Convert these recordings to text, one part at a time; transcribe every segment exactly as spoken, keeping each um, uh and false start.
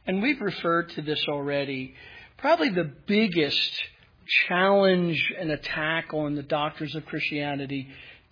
And we've referred to this already. Probably the biggest challenge and attack on the doctrines of Christianity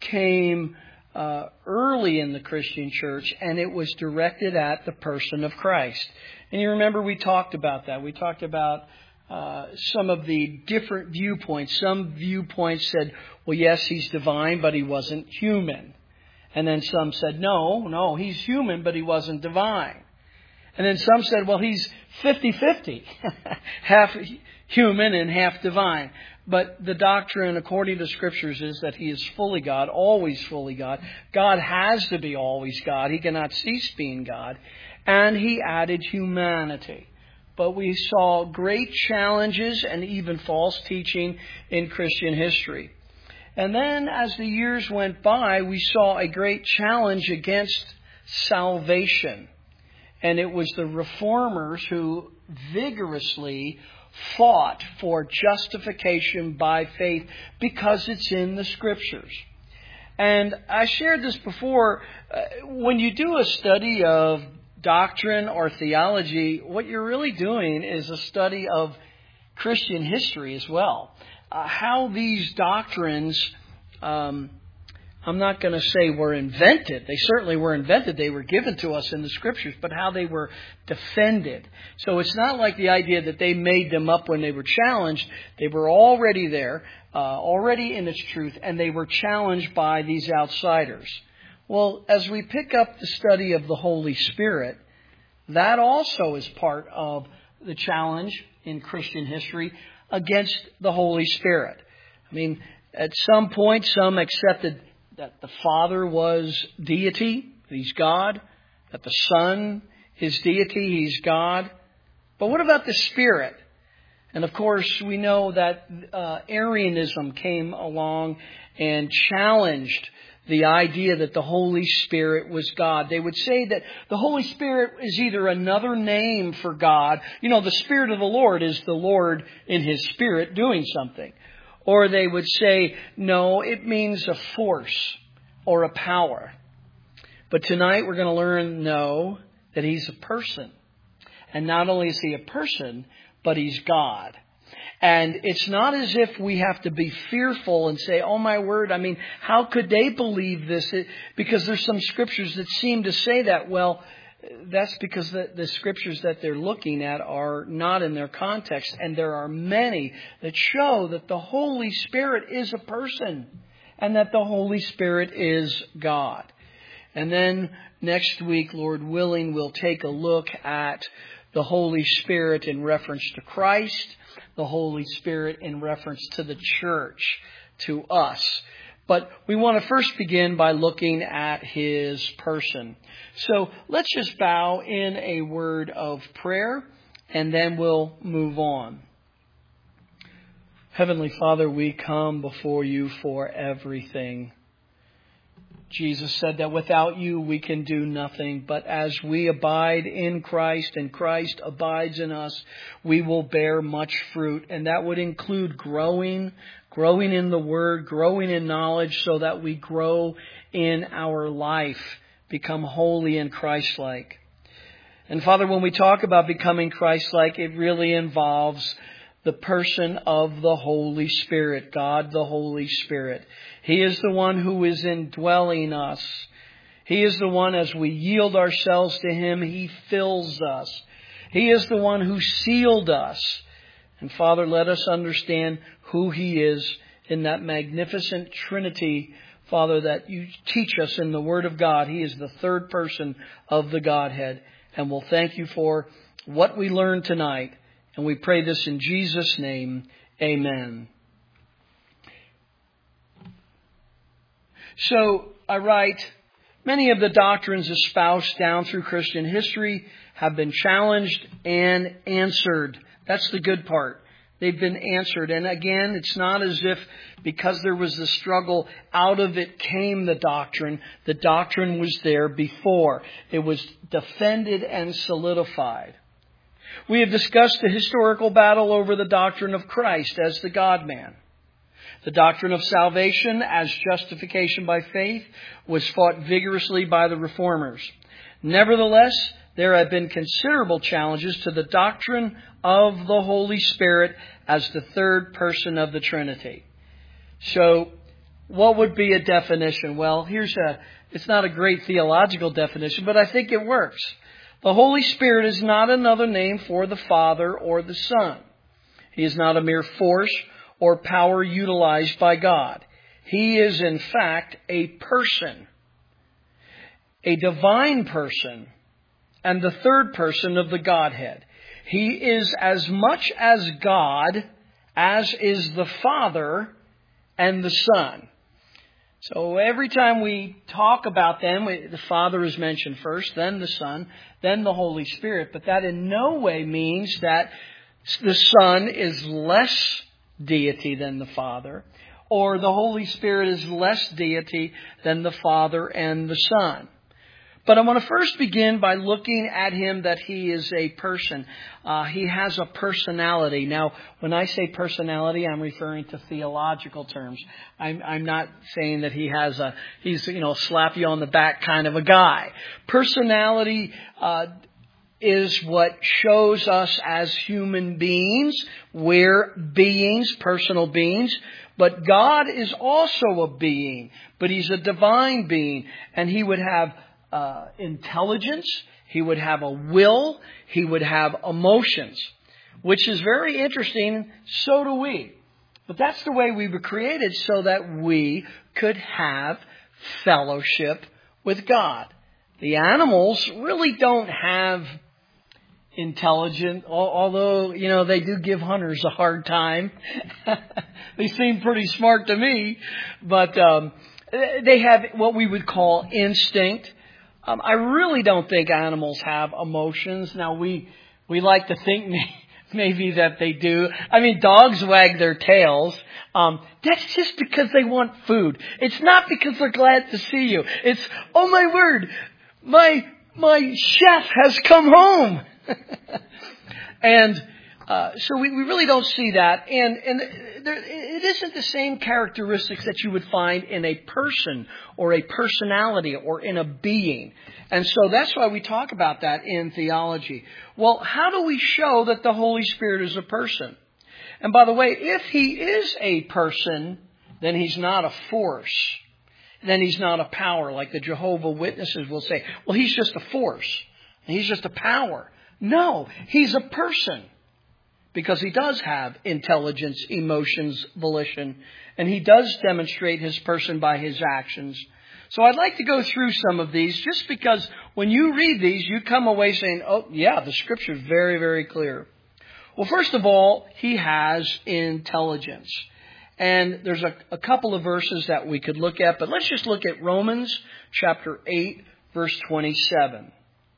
came uh, early in the Christian church, and it was directed at the person of Christ. And you remember we talked about that. We talked about uh, some of the different viewpoints. Some viewpoints said, well, yes, he's divine, but he wasn't human. And then some said, no, no, he's human, but he wasn't divine. And then some said, well, he's fifty-fifty, half human and half divine. But the doctrine, according to Scriptures, is that he is fully God, always fully God. God has to be always God. He cannot cease being God. And he added humanity. But we saw great challenges and even false teaching in Christian history. And then as the years went by, we saw a great challenge against salvation. And it was the reformers who vigorously fought for justification by faith because it's in the Scriptures. And I shared this before. Uh, when you do a study of doctrine or theology, what you're really doing is a study of Christian history as well. Uh, how these doctrines, um, I'm not going to say were invented. They certainly were invented. They were given to us in the Scriptures, but how they were defended. So it's not like the idea that they made them up when they were challenged. They were already there, uh, already in its truth, and they were challenged by these outsiders. Well, as we pick up the study of the Holy Spirit, that also is part of the challenge in Christian history against the Holy Spirit. I mean, at some point, some accepted that the Father was deity, He's God, that the Son is deity, He's God. But what about the Spirit? And of course, we know that uh, Arianism came along and challenged the idea that the Holy Spirit was God. They would say that the Holy Spirit is either another name for God. You know, the Spirit of the Lord is the Lord in His Spirit doing something. Or they would say, no, it means a force or a power. But tonight we're going to learn, no, that He's a person. And not only is He a person, but He's God. And it's not as if we have to be fearful and say, oh my word, I mean, how could they believe this? It, because there's some Scriptures that seem to say that. Well, that's because the, the Scriptures that they're looking at are not in their context. And there are many that show that the Holy Spirit is a person and that the Holy Spirit is God. And then next week, Lord willing, we'll take a look at the Holy Spirit in reference to Christ, the Holy Spirit in reference to the church, to us. But we want to first begin by looking at His person. So let's just bow in a word of prayer, and then we'll move on. Heavenly Father, we come before You for everything. Jesus said that without You we can do nothing, but as we abide in Christ and Christ abides in us, we will bear much fruit. And that would include growing, growing in the Word, growing in knowledge so that we grow in our life, become holy and Christ-like. And Father, when we talk about becoming Christ-like, it really involves the person of the Holy Spirit, God the Holy Spirit. He is the one who is indwelling us. He is the one, as we yield ourselves to Him, He fills us. He is the one who sealed us. And Father, let us understand who He is in that magnificent Trinity, Father, that You teach us in the Word of God. He is the third person of the Godhead. And we'll thank You for what we learned tonight. And we pray this in Jesus' name. Amen. So I write, many of the doctrines espoused down through Christian history have been challenged and answered. That's the good part. They've been answered. And again, it's not as if because there was the struggle, out of it came the doctrine. The doctrine was there before. It was defended and solidified. We have discussed the historical battle over the doctrine of Christ as the God-man. The doctrine of salvation as justification by faith was fought vigorously by the reformers. Nevertheless, there have been considerable challenges to the doctrine of the Holy Spirit as the third person of the Trinity. So, what would be a definition? Well, here's a, it's not a great theological definition, but I think it works. The Holy Spirit is not another name for the Father or the Son. He is not a mere force or power utilized by God. He is, in fact, a person, a divine person, and the third person of the Godhead. He is as much as God as is the Father and the Son. So every time we talk about them, we, the Father is mentioned first, then the Son, then the Holy Spirit. But that in no way means that the Son is less deity than the Father, or the Holy Spirit is less deity than the Father and the Son. But I want to first begin by looking at Him that He is a person. Uh, he has a personality. Now, when I say personality, I'm referring to theological terms. I'm, I'm not saying that He has a, He's, you know, slap you on the back kind of a guy. Personality uh, is what shows us as human beings. We're beings, personal beings. But God is also a being. But He's a divine being. And He would have Uh, intelligence, He would have a will, He would have emotions, which is very interesting. So do we. But that's the way we were created, so that we could have fellowship with God. The animals really don't have intelligence, although, you know, they do give hunters a hard time. They seem pretty smart to me, but um, they have what we would call instinct. Um, I really don't think animals have emotions. Now, we we like to think maybe that they do. I mean, dogs wag their tails. Um, that's just because they want food. It's not because they're glad to see you. It's, oh my word, my my chef has come home. and uh, so we, we really don't see that. And, and there, it isn't the same characteristics that you would find in a person or a personality or in a being. And so that's why we talk about that in theology. Well, how do we show that the Holy Spirit is a person? And by the way, if He is a person, then He's not a force. Then He's not a power, like the Jehovah's Witnesses will say. Well, He's just a force. He's just a power. No, He's a person. Because He does have intelligence, emotions, volition. And He does demonstrate His person by His actions. So I'd like to go through some of these, just because when you read these, you come away saying, oh, yeah, the Scripture is very, very clear. Well, first of all, He has intelligence. And there's a, a couple of verses that we could look at, but let's just look at Romans chapter eight, verse twenty-seven.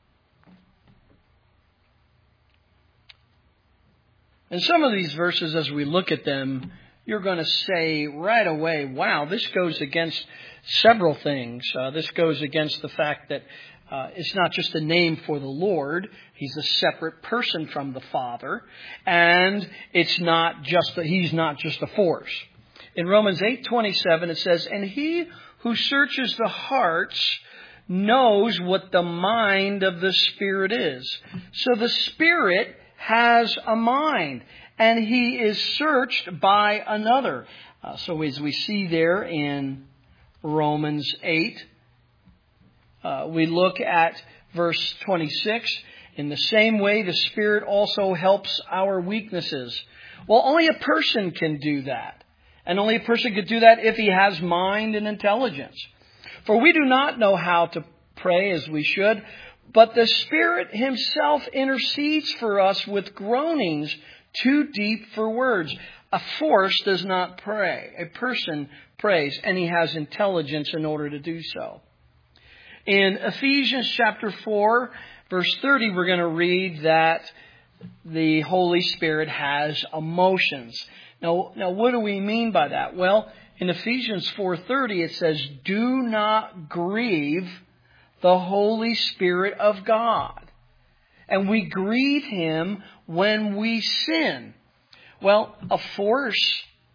And some of these verses, as we look at them, you're going to say right away, wow, this goes against several things. Uh, this goes against the fact that uh, it's not just a name for the Lord. He's a separate person from the Father. And it's not just that He's not just a force. In Romans eight twenty-seven, it says, and He who searches the hearts knows what the mind of the Spirit is. So the Spirit has a mind, and He is searched by another. Uh, so as we see there in Romans eight, uh, we look at verse twenty-six. In the same way, the Spirit also helps our weaknesses. Well, only a person can do that. And only a person could do that if he has mind and intelligence. For we do not know how to pray as we should, but the Spirit Himself intercedes for us with groanings too deep for words. A force does not pray. A person prays, and he has intelligence in order to do so. In Ephesians chapter four, verse thirty, we're going to read that the Holy Spirit has emotions. Now, now what do we mean by that? Well, in Ephesians four thirty, it says, do not grieve the Holy Spirit of God. And we grieve Him when we sin. Well, a force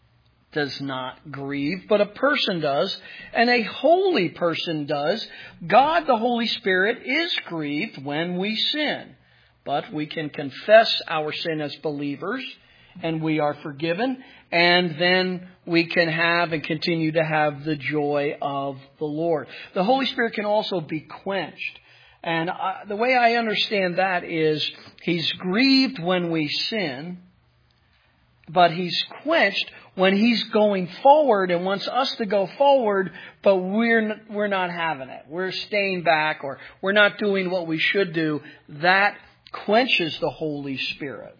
does not grieve, but a person does, and a holy person does. God, the Holy Spirit, is grieved when we sin. But we can confess our sin as believers, and we are forgiven, and then we can have and continue to have the joy of the Lord. The Holy Spirit can also be quenched. And uh, the way I understand that is He's grieved when we sin, but He's quenched when He's going forward and wants us to go forward, but we're we're not having it. We're staying back, or we're not doing what we should do. That quenches the Holy Spirit.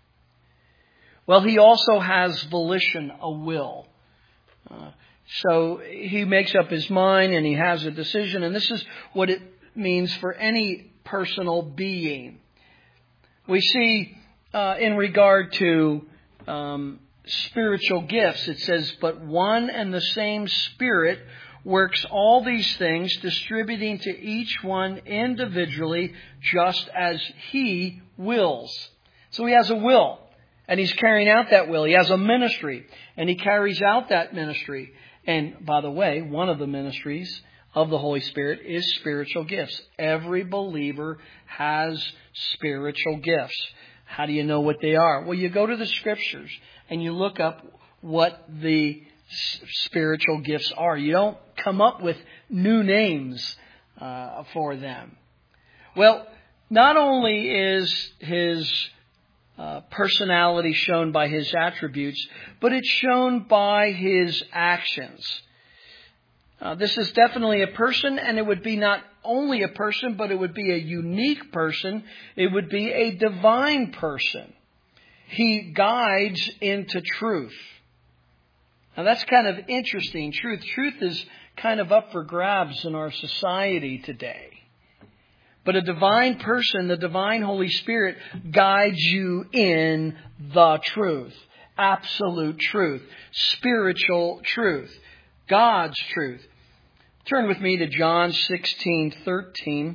Well, He also has volition, a will. Uh, so He makes up His mind and He has a decision, and this is what it means for any personal being. We see uh, in regard to um, spiritual gifts, it says, but one and the same Spirit works all these things, distributing to each one individually just as He wills. So He has a will, and He's carrying out that will. He has a ministry, and He carries out that ministry. And by the way, one of the ministries of the Holy Spirit is spiritual gifts. Every believer has spiritual gifts. How do you know what they are? Well, you go to the Scriptures and you look up what the spiritual gifts are. You don't come up with new names uh, for them. Well, not only is His uh, personality shown by His attributes, but it's shown by His actions. Uh, this is definitely a person, and it would be not only a person, but it would be a unique person. It would be a divine person. He guides into truth. Now that's kind of interesting. Truth. Truth is kind of up for grabs in our society today. But a divine person, the divine Holy Spirit, guides you in the truth. Absolute truth. Spiritual truth. God's truth. Turn with me to John sixteen thirteen.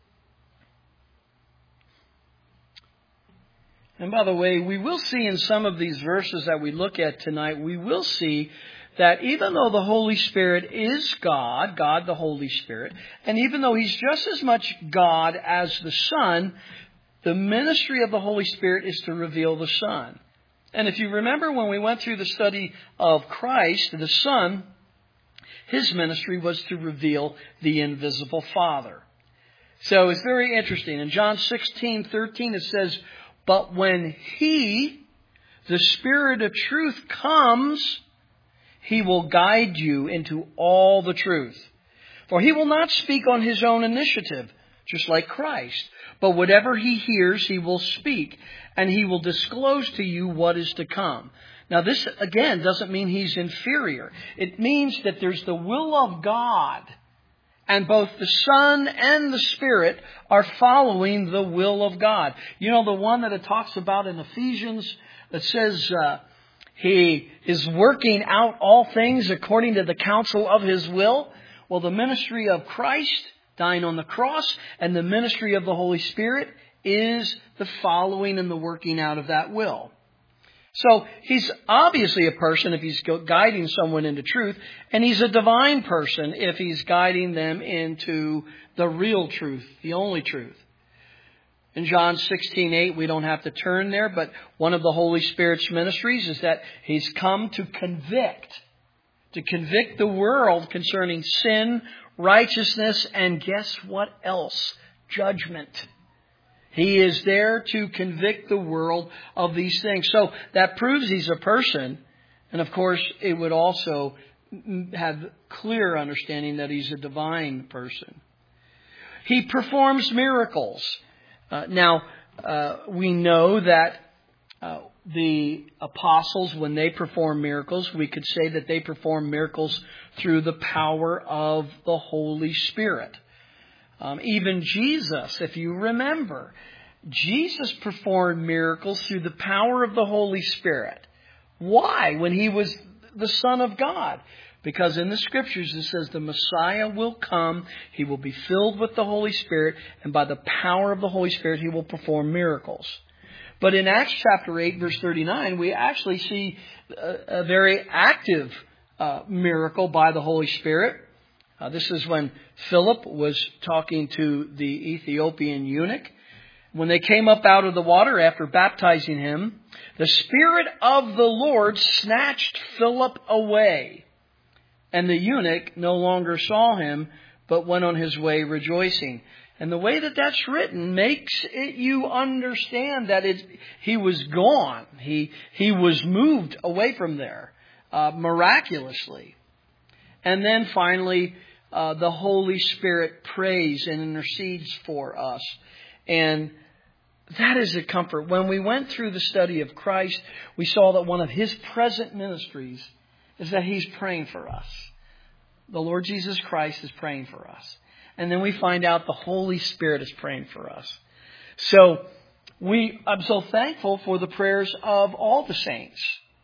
And by the way, we will see in some of these verses that we look at tonight, we will see that even though the Holy Spirit is God, God the Holy Spirit, and even though He's just as much God as the Son, the ministry of the Holy Spirit is to reveal the Son. And if you remember when we went through the study of Christ, the Son, His ministry was to reveal the invisible Father. So it's very interesting. In John sixteen thirteen it says, but when He, the Spirit of truth, comes, He will guide you into all the truth. For He will not speak on His own initiative, just like Christ. But whatever He hears, He will speak, and He will disclose to you what is to come. Now this, again, doesn't mean He's inferior. It means that there's the will of God, and both the Son and the Spirit are following the will of God. You know, the one that it talks about in Ephesians that says uh, He is working out all things according to the counsel of His will. Well, the ministry of Christ dying on the cross and the ministry of the Holy Spirit is the following and the working out of that will. So He's obviously a person if He's guiding someone into truth, and He's a divine person if He's guiding them into the real truth, the only truth. In John sixteen eight, we don't have to turn there, but one of the Holy Spirit's ministries is that He's come to convict, to convict the world concerning sin, righteousness, and guess what else? Judgment. He is there to convict the world of these things. So that proves He's a person. And of course, it would also have clear understanding that He's a divine person. He performs miracles. Uh, now, uh, we know that uh, the apostles, when they perform miracles, we could say that they perform miracles through the power of the Holy Spirit. Um, even Jesus, if you remember, Jesus performed miracles through the power of the Holy Spirit. Why? When He was the Son of God. Because in the Scriptures it says the Messiah will come, He will be filled with the Holy Spirit, and by the power of the Holy Spirit He will perform miracles. But in Acts chapter eight, verse thirty-nine, we actually see a, a very active uh, miracle by the Holy Spirit. Uh, this is when Philip was talking to the Ethiopian eunuch. When they came up out of the water after baptizing him, the Spirit of the Lord snatched Philip away. And the eunuch no longer saw him, but went on his way rejoicing. And the way that that's written makes it, you understand that it, he was gone. He, he was moved away from there uh, miraculously. And then finally, uh, the Holy Spirit prays and intercedes for us. And that is a comfort. When we went through the study of Christ, we saw that one of His present ministries is that He's praying for us. The Lord Jesus Christ is praying for us. And then we find out the Holy Spirit is praying for us. So we, I'm so thankful for the prayers of all the saints.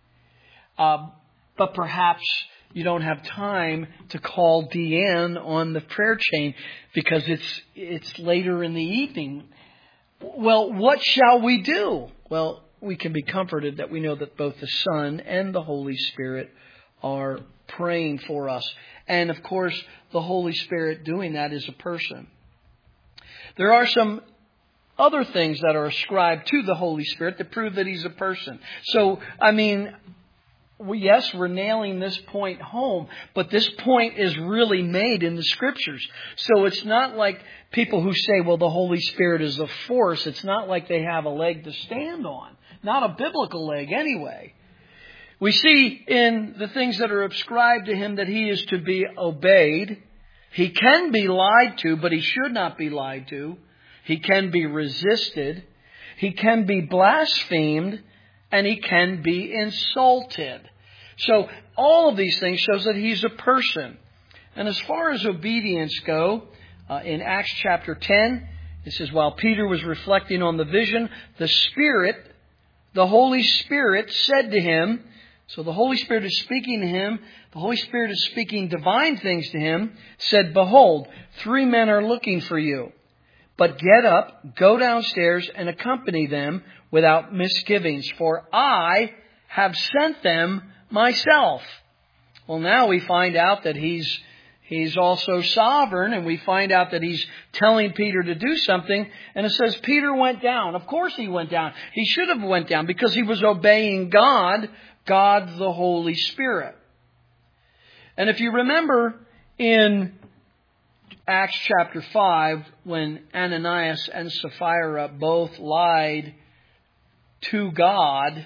Uh, but perhaps you don't have time to call Deanne on the prayer chain because it's it's later in the evening. Well, what shall we do? Well, we can be comforted that we know that both the Son and the Holy Spirit are praying for us. And of course, the Holy Spirit doing that is a person. There are some other things that are ascribed to the Holy Spirit that prove that He's a person. So, I mean, we, yes, we're nailing this point home, but this point is really made in the Scriptures. So it's not like people who say, well, the Holy Spirit is a force. It's not like they have a leg to stand on. Not a biblical leg anyway. We see in the things that are ascribed to Him that He is to be obeyed. He can be lied to, but He should not be lied to. He can be resisted. He can be blasphemed. And He can be insulted. So all of these things shows that He's a person. And as far as obedience go, uh, in Acts chapter ten, it says, while Peter was reflecting on the vision, the Spirit, the Holy Spirit said to him, so the Holy Spirit is speaking to him, the Holy Spirit is speaking divine things to him, said, behold, three men are looking for you. But get up, go downstairs, and accompany them without misgivings, for I have sent them myself. Well, now we find out that He's He's also sovereign, and we find out that He's telling Peter to do something, and it says Peter went down. Of course he went down. He should have went down because he was obeying God, God the Holy Spirit. And if you remember in Acts chapter five, when Ananias and Sapphira both lied to God,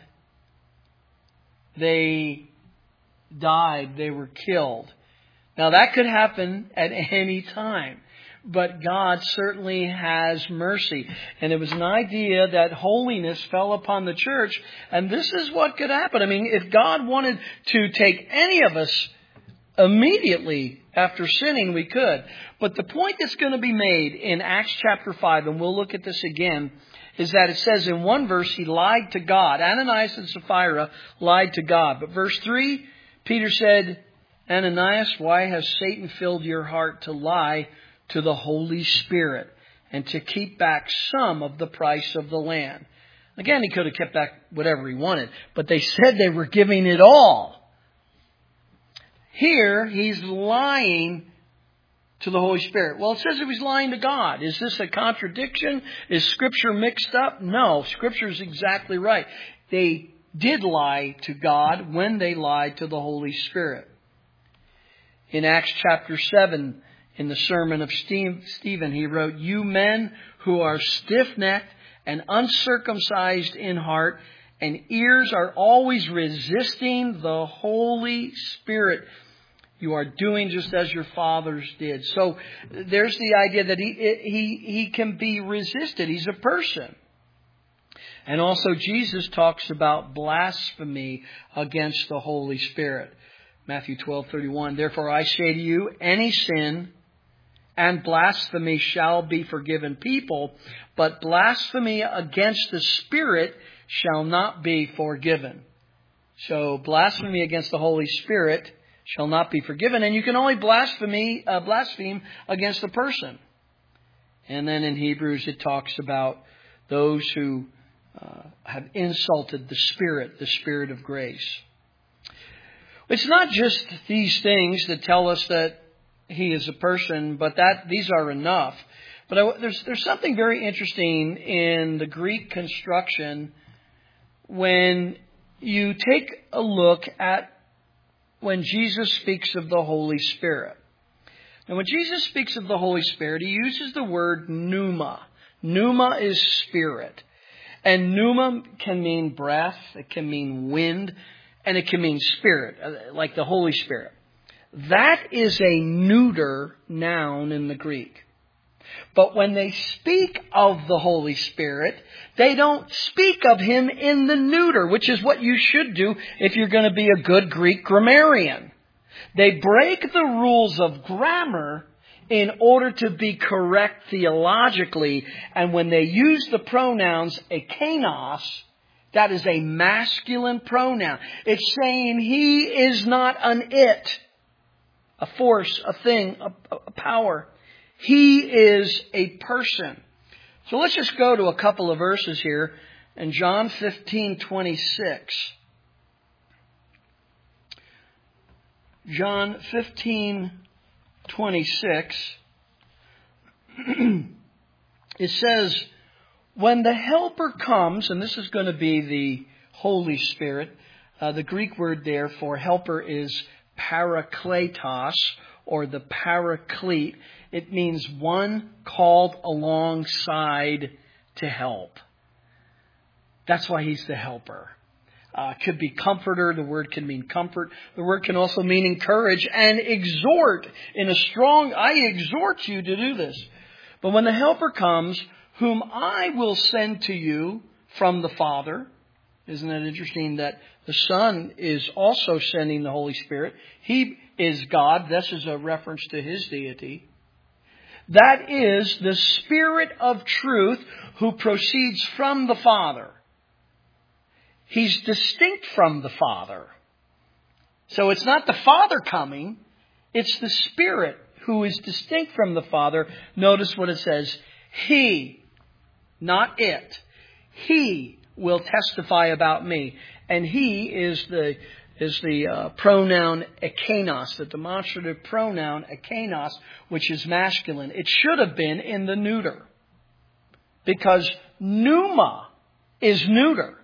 they died, they were killed. Now that could happen at any time, but God certainly has mercy. And it was an idea that holiness fell upon the church, and this is what could happen. I mean, if God wanted to take any of us immediately after sinning, we could. But the point that's going to be made in Acts chapter five, and we'll look at this again, is that it says in one verse, he lied to God. Ananias and Sapphira lied to God. But verse three, Peter said, Ananias, why has Satan filled your heart to lie to the Holy Spirit and to keep back some of the price of the land? Again, he could have kept back whatever he wanted, but they said they were giving it all. Here, he's lying to the Holy Spirit. Well, it says he was lying to God. Is this a contradiction? Is Scripture mixed up? No, Scripture is exactly right. They did lie to God when they lied to the Holy Spirit. In Acts chapter seven, in the sermon of Stephen, he wrote, you men who are stiff-necked and uncircumcised in heart and ears are always resisting the Holy Spirit. You are doing just as your fathers did. So there's the idea that he, he, he can be resisted. He's a person. And also Jesus talks about blasphemy against the Holy Spirit. Matthew twelve thirty-one. Therefore I say to you, any sin and blasphemy shall be forgiven people, but blasphemy against the Spirit shall not be forgiven. So blasphemy against the Holy Spirit shall not be forgiven, and you can only blasphemy, uh, blaspheme against a person. And then in Hebrews it talks about those who uh, have insulted the Spirit, the Spirit of grace. It's not just these things that tell us that He is a person, but that these are enough. But I, there's there's something very interesting in the Greek construction when you take a look at when Jesus speaks of the Holy Spirit. Now, when Jesus speaks of the Holy Spirit, He uses the word pneuma. Pneuma is spirit. And pneuma can mean breath, it can mean wind, and it can mean spirit, like the Holy Spirit. That is a neuter noun in the Greek. But when they speak of the Holy Spirit, they don't speak of Him in the neuter, which is what you should do if you're going to be a good Greek grammarian. They break the rules of grammar in order to be correct theologically. And when they use the pronouns ekenos, that is a masculine pronoun. It's saying He is not an it, a force, a thing, a, a power. He is a person. So let's just go to a couple of verses here in John fifteen twenty-six. John fifteen twenty-six. It says, when the Helper comes, and this is going to be the Holy Spirit. Uh, the Greek word there for helper is parakletos, or the paraclete. It means one called alongside to help. That's why He's the helper. Uh, could be comforter. The word can mean comfort. The word can also mean encourage and exhort in a strong, I exhort you to do this. But when the Helper comes, whom I will send to you from the Father. Isn't it interesting that the Son is also sending the Holy Spirit? He is God. This is a reference to His deity. That is the Spirit of truth who proceeds from the Father. He's distinct from the Father. So it's not the Father coming. It's the Spirit who is distinct from the Father. Notice what it says. He, not it. He will testify about me. And He is the is the uh, pronoun ekenos, the demonstrative pronoun ekenos, which is masculine. It should have been in the neuter. Because pneuma is neuter.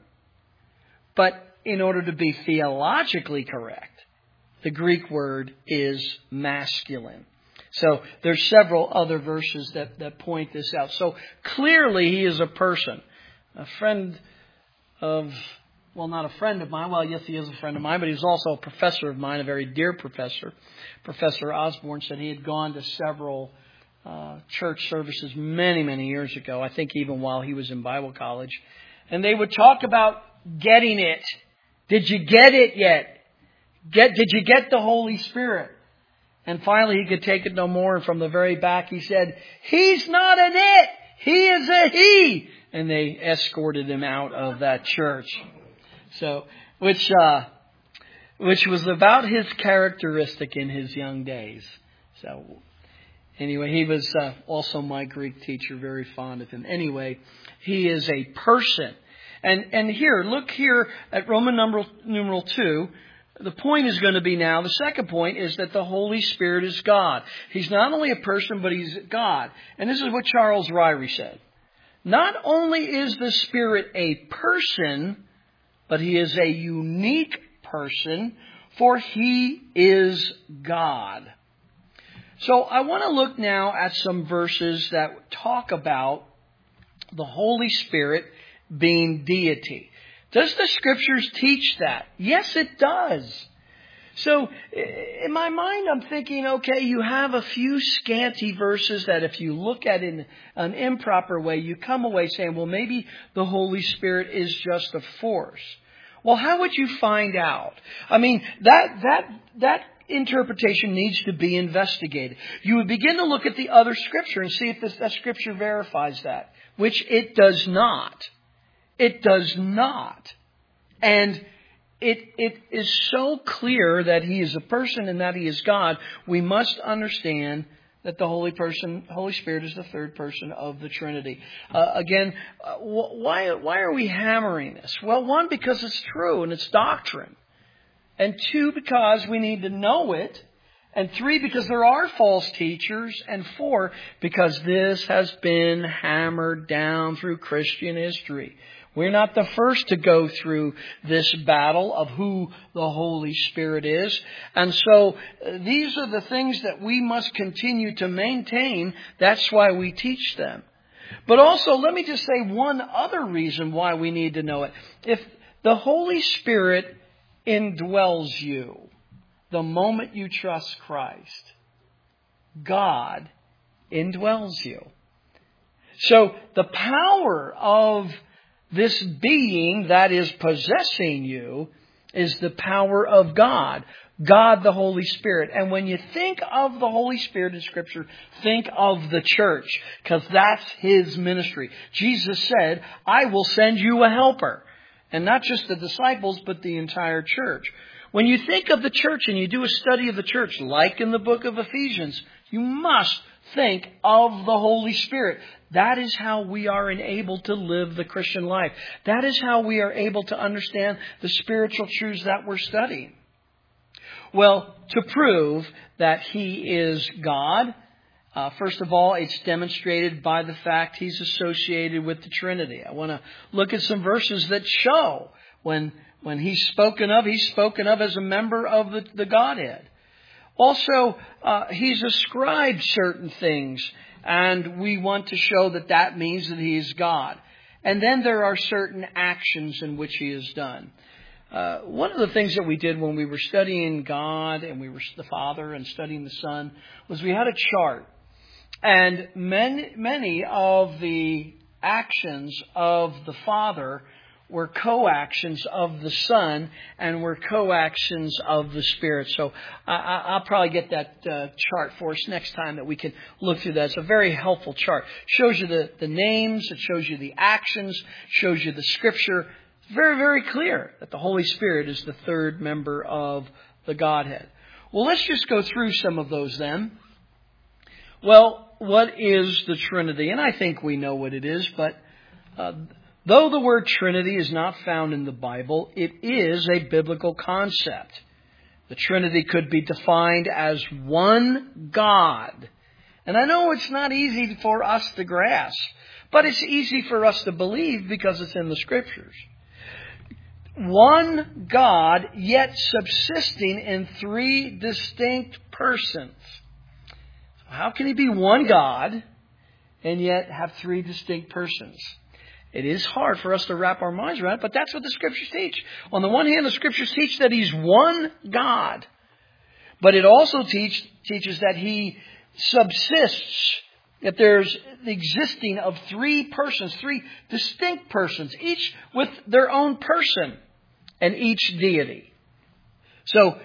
But in order to be theologically correct, the Greek word is masculine. So there's several other verses that, that point this out. So clearly He is a person. A friend of, well, not a friend of mine. Well, yes, he is a friend of mine, but he's also a professor of mine, a very dear professor. Professor Osborne said he had gone to several uh, church services many, many years ago. I think even while he was in Bible college. And they would talk about getting it. Did you get it yet? Get, did you get the Holy Spirit? And finally he could take it no more. And from the very back he said, He's not an it. He is a he. And they escorted him out of that church. So, which, uh, which was about his characteristic in his young days. So, anyway, he was uh, also my Greek teacher, very fond of him. Anyway, He is a person. And, and here, look here at Roman numeral, numeral two. The point is going to be now, the second point is that the Holy Spirit is God. He's not only a person, but He's God. And this is what Charles Ryrie said. Not only is the Spirit a person, but He is a unique person, for He is God. So I want to look now at some verses that talk about the Holy Spirit being deity. Does the Scriptures teach that? Yes, it does. So in my mind, I'm thinking, okay, you have a few scanty verses that if you look at in an improper way, you come away saying, well, maybe the Holy Spirit is just a force. Well, how would you find out? I mean, that that that interpretation needs to be investigated. You would begin to look at the other Scripture and see if this, that Scripture verifies that, which it does not. It does not. And it it is so clear that He is a person and that He is God, we must understand that the Holy Person, Holy Spirit is the third person of the Trinity. Uh, again, uh, why why are we hammering this? Well, one, because it's true and it's doctrine. And two, because we need to know it. And three, because there are false teachers. And four, because this has been hammered down through Christian history. We're not the first to go through this battle of who the Holy Spirit is. And so uh, these are the things that we must continue to maintain. That's why we teach them. But also, let me just say one other reason why we need to know it. If the Holy Spirit indwells you the moment you trust Christ, God indwells you. So the power of this being that is possessing you is the power of God. God the Holy Spirit. And when you think of the Holy Spirit in Scripture, think of the church, because that's His ministry. Jesus said, I will send you a helper. And not just the disciples, but the entire church. When you think of the church and you do a study of the church, like in the book of Ephesians, you must think of the Holy Spirit. That is how we are enabled to live the Christian life. That is how we are able to understand the spiritual truths that we're studying. Well, to prove that He is God, uh, first of all, it's demonstrated by the fact He's associated with the Trinity. I want to look at some verses that show when when He's spoken of, He's spoken of as a member of the, the Godhead. Also, uh, He's ascribed certain things, and we want to show that that means that He is God. And then there are certain actions in which He is done. Uh, one of the things that we did when we were studying God and we were the Father and studying the Son was we had a chart. And many, many of the actions of the Father were co-actions of the Son and were co-actions of the Spirit. So I, I'll probably get that uh, chart for us next time that we can look through that. It's a very helpful chart. It shows you the, the names. It shows you the actions. Shows you the Scripture. It's very, very clear that the Holy Spirit is the third member of the Godhead. Well, let's just go through some of those then. Well, what is the Trinity? And I think we know what it is, but uh, though the word Trinity is not found in the Bible, it is a biblical concept. The Trinity could be defined as one God. And I know it's not easy for us to grasp, but it's easy for us to believe because it's in the Scriptures. One God, yet subsisting in three distinct persons. How can He be one God and yet have three distinct persons? It is hard for us to wrap our minds around it, but that's what the Scriptures teach. On the one hand, the Scriptures teach that He's one God. But it also teach, teaches that He subsists, that there's the existing of three persons, three distinct persons, each with their own person and each deity. So,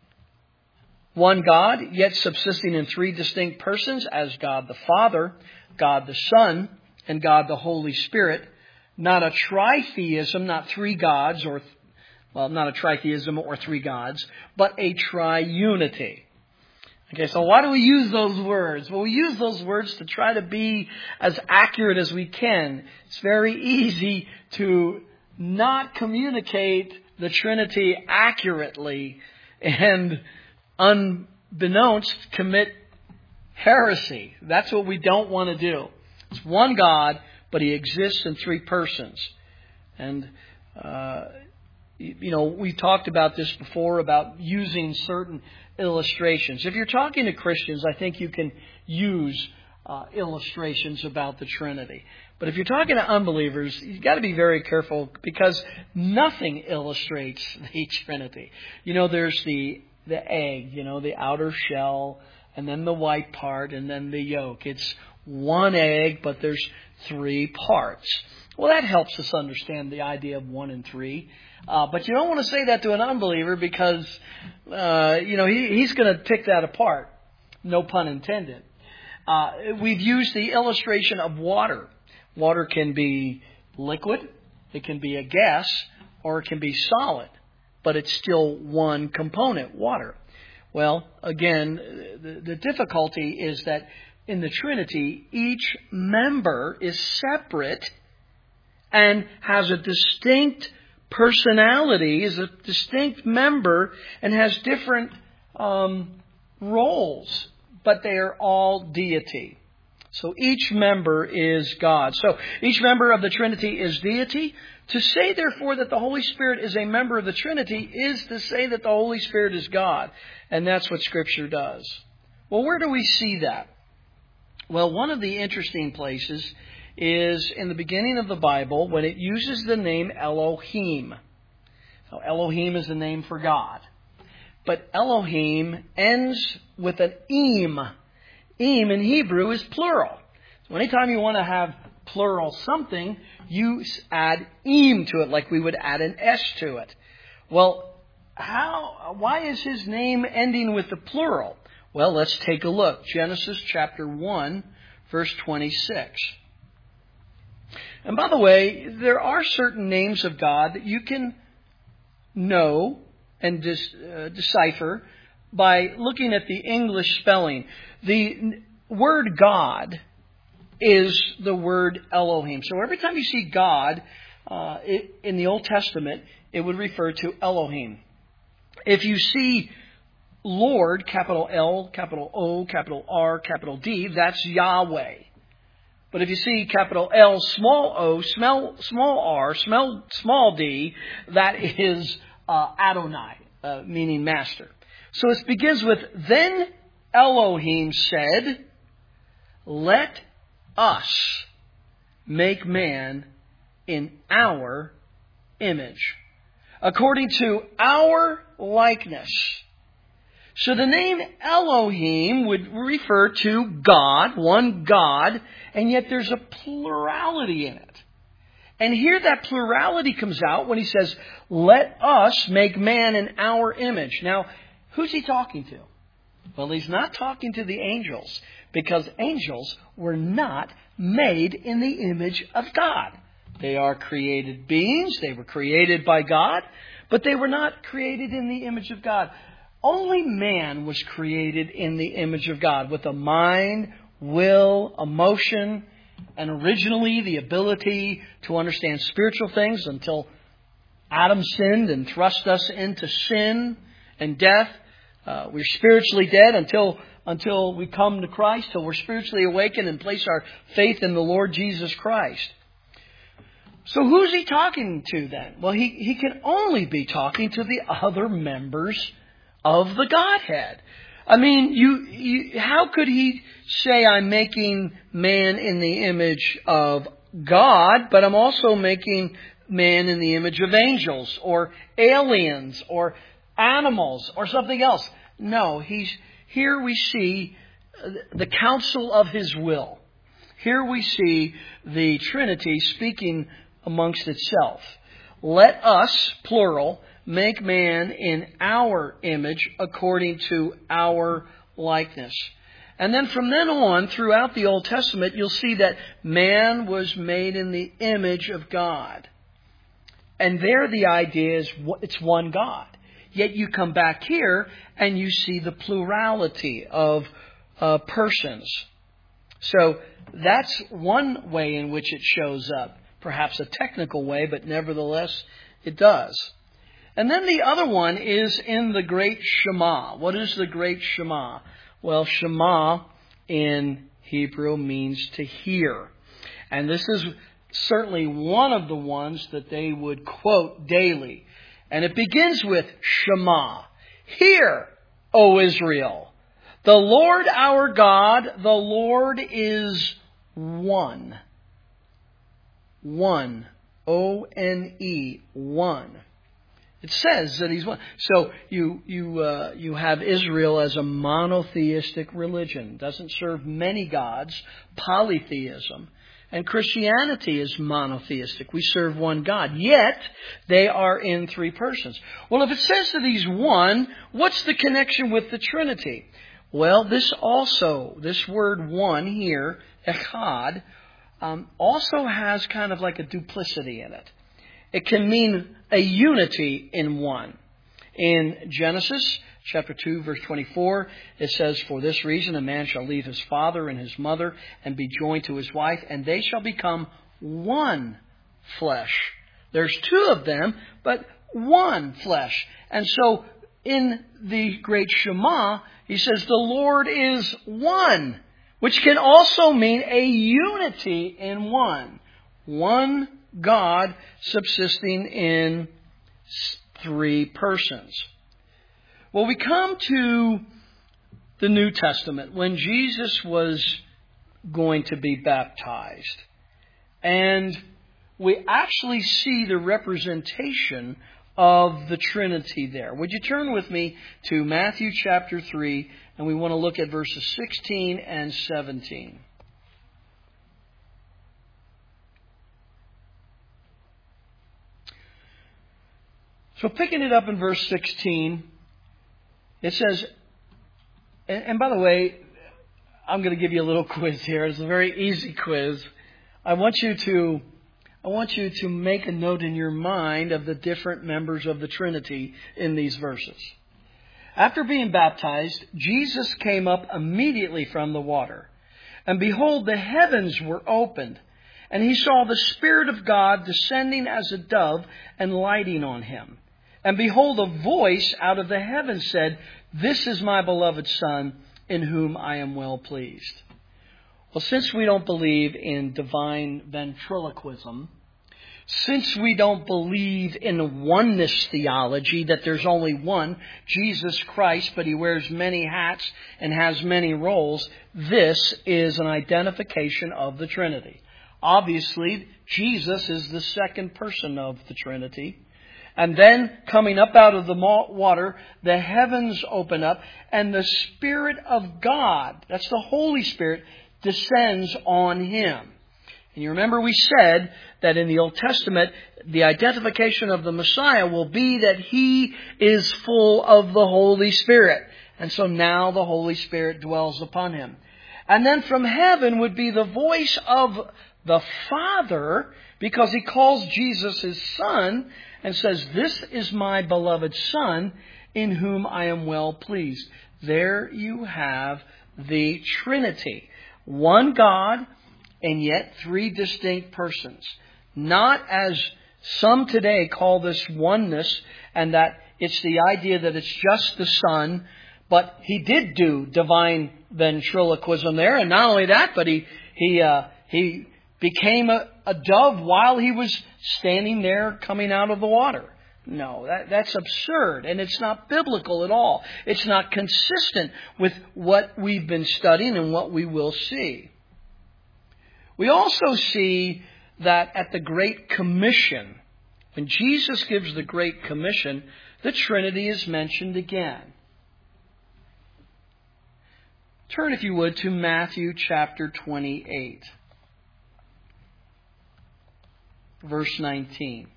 one God, yet subsisting in three distinct persons as God the Father, God the Son, and God the Holy Spirit. Not a tritheism, not three gods, or, well, not a tritheism or three gods, but a triunity. Okay, so why do we use those words? Well, we use those words to try to be as accurate as we can. It's very easy to not communicate the Trinity accurately and unbeknownst commit heresy. That's what we don't want to do. It's one God, but He exists in three persons. And, uh, you know, we talked about this before about using certain illustrations. If you're talking to Christians, I think you can use uh, illustrations about the Trinity. But if you're talking to unbelievers, you've got to be very careful because nothing illustrates the Trinity. You know, there's the the egg, you know, the outer shell, and then the white part, and then the yolk. It's one egg, but there's three parts. Well, that helps us understand the idea of one and three. Uh, but you don't want to say that to an unbeliever because, uh, you know, he, he's going to pick that apart. No pun intended. Uh, we've used the illustration of water. Water can be liquid, it can be a gas, or it can be solid. But it's still one component, water. Well, again, the, the difficulty is that in the Trinity, each member is separate and has a distinct personality, is a distinct member, and has different um, roles, but they are all deity. So each member is God. So each member of the Trinity is deity. To say, therefore, that the Holy Spirit is a member of the Trinity is to say that the Holy Spirit is God. And that's what Scripture does. Well, where do we see that? Well, one of the interesting places is in the beginning of the Bible when it uses the name Elohim. So Elohim is the name for God. But Elohim ends with an im. Im in Hebrew is plural. So anytime you want to have plural something, you add im to it, like we would add an s to it. Well, how? Why is his name ending with the plural? Well, let's take a look. Genesis chapter one, verse twenty-six. And by the way, there are certain names of God that you can know and dis, uh, decipher by looking at the English spelling. The word God is the word Elohim. So every time you see God uh, it, in the Old Testament, it would refer to Elohim. If you see Lord, capital L, capital O, capital R, capital D, that's Yahweh. But if you see capital L, small o, small, small r, small, small d, that is uh, Adonai, uh, meaning master. So it begins with, then Elohim said, let us make man in our image, according to our likeness. So the name Elohim would refer to God, one God, and yet there's a plurality in it. And here that plurality comes out when he says, let us make man in our image. Now, who's he talking to? Well, he's not talking to the angels, because angels were not made in the image of God. They are created beings. They were created by God, but they were not created in the image of God. Only man was created in the image of God with a mind, will, emotion, and originally the ability to understand spiritual things until Adam sinned and thrust us into sin and death. Uh, we're spiritually dead until until we come to Christ, till we're spiritually awakened and place our faith in the Lord Jesus Christ. So who's he talking to then? Well, he, he can only be talking to the other members of the Godhead. I mean, you, you, how could he say I'm making man in the image of God, but I'm also making man in the image of angels or aliens or animals or something else? No, he's here we see the counsel of his will. Here we see the Trinity speaking amongst itself. Let us, plural, make man in our image according to our likeness. And then from then on, throughout the Old Testament, you'll see that man was made in the image of God. And there the idea is it's one God. Yet you come back here and you see the plurality of uh, persons. So that's one way in which it shows up. Perhaps a technical way, but nevertheless it does. And then the other one is in the Great Shema. What is the Great Shema? Well, Shema in Hebrew means to hear. And this is certainly one of the ones that they would quote daily. And it begins with Shema. Hear, O Israel, the Lord our God, the Lord is one. One. O N E. One. It says that He's one. So you you uh, you have Israel as a monotheistic religion. It doesn't serve many gods. Polytheism. And Christianity is monotheistic. We serve one God. Yet, they are in three persons. Well, if it says that He's one, what's the connection with the Trinity? Well, this also, this word one here, echad, um, also has kind of like a duplicity in it. It can mean a unity in one. In Genesis chapter two, verse twenty-four, it says, "For this reason a man shall leave his father and his mother and be joined to his wife, and they shall become one flesh." There's two of them, but one flesh. And so in the great Shema, he says the Lord is one, which can also mean a unity in one. One God subsisting in three persons. Well, we come to the New Testament when Jesus was going to be baptized. And we actually see the representation of the Trinity there. Would you turn with me to Matthew chapter three, and we want to look at verses sixteen and seventeen. So picking it up in verse sixteen, it says, and, and by the way, I'm going to give you a little quiz here. It's a very easy quiz. I want you to I want you to make a note in your mind of the different members of the Trinity in these verses. After being baptized, Jesus came up immediately from the water. And behold, the heavens were opened. And he saw the Spirit of God descending as a dove and lighting on him. And behold, a voice out of the heavens said, "This is my beloved Son, in whom I am well pleased." Well, since we don't believe in divine ventriloquism, since we don't believe in oneness theology, that there's only one, Jesus Christ, but he wears many hats and has many roles, this is an identification of the Trinity. Obviously, Jesus is the second person of the Trinity. And then, coming up out of the water, the heavens open up, and the Spirit of God, that's the Holy Spirit, descends on him. And you remember we said that in the Old Testament, the identification of the Messiah will be that he is full of the Holy Spirit. And so now the Holy Spirit dwells upon him. And then from heaven would be the voice of the Father, because he calls Jesus his Son and says, "This is my beloved Son, in whom I am well pleased." There you have the Trinity. One God, and yet three distinct persons. Not as some today call this oneness, and that it's the idea that it's just the Son, but he did do divine ventriloquism there, and not only that, but he he uh, he became a, a dove while he was standing there coming out of the water. No, that, that's absurd, and it's not biblical at all. It's not consistent with what we've been studying and what we will see. We also see that at the Great Commission, when Jesus gives the Great Commission, the Trinity is mentioned again. Turn, if you would, to Matthew chapter twenty-eight, verse nineteen.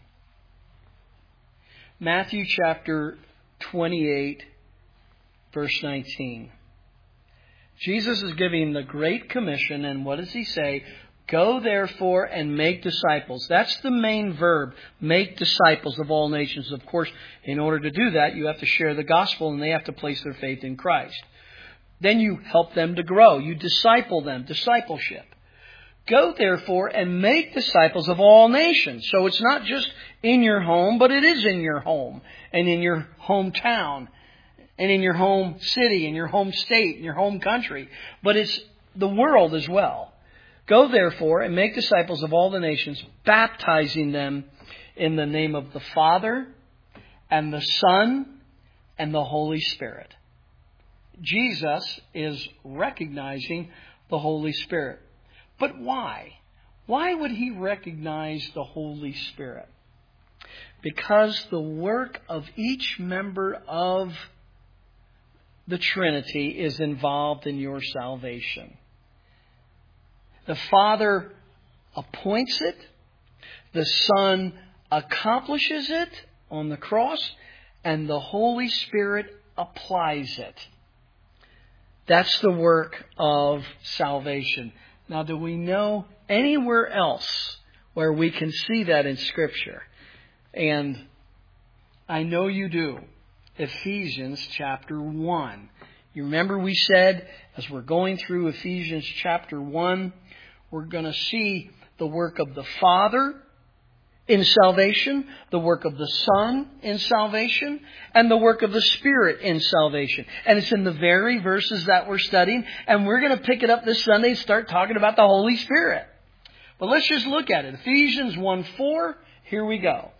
Matthew chapter twenty-eight, verse nineteen. Jesus is giving the Great Commission, and what does he say? "Go therefore and make disciples." That's the main verb, make disciples of all nations. Of course, in order to do that, you have to share the gospel and they have to place their faith in Christ. Then you help them to grow. You disciple them, discipleship. "Go therefore and make disciples of all nations." So it's not just in your home, but it is in your home and in your hometown and in your home city, in your home state, in your home country. But it's the world as well. "Go therefore and make disciples of all the nations, baptizing them in the name of the Father and the Son and the Holy Spirit." Jesus is recognizing the Holy Spirit. But why? Why would he recognize the Holy Spirit? Because the work of each member of the Trinity is involved in your salvation. The Father appoints it. The Son accomplishes it on the cross. And the Holy Spirit applies it. That's the work of salvation. Now, do we know anywhere else where we can see that in Scripture? And I know you do. Ephesians chapter one. You remember we said, as we're going through Ephesians chapter one, we're going to see the work of the Father in salvation, the work of the Son in salvation, and the work of the Spirit in salvation. And it's in the very verses that we're studying, and we're going to pick it up this Sunday and start talking about the Holy Spirit. But let's just look at it. Ephesians one four, here we go.